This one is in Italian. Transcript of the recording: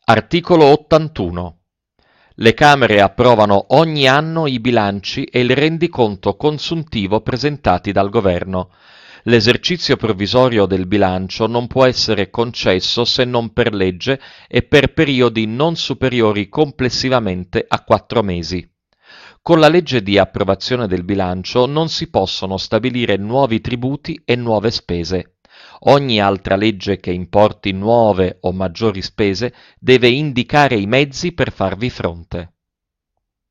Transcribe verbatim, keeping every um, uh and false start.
Articolo ottantuno. Le Camere approvano ogni anno i bilanci e il rendiconto consuntivo presentati dal Governo. L'esercizio provvisorio del bilancio non può essere concesso se non per legge e per periodi non superiori complessivamente a quattro mesi. Con la legge di approvazione del bilancio non si possono stabilire nuovi tributi e nuove spese. Ogni altra legge che importi nuove o maggiori spese deve indicare i mezzi per farvi fronte.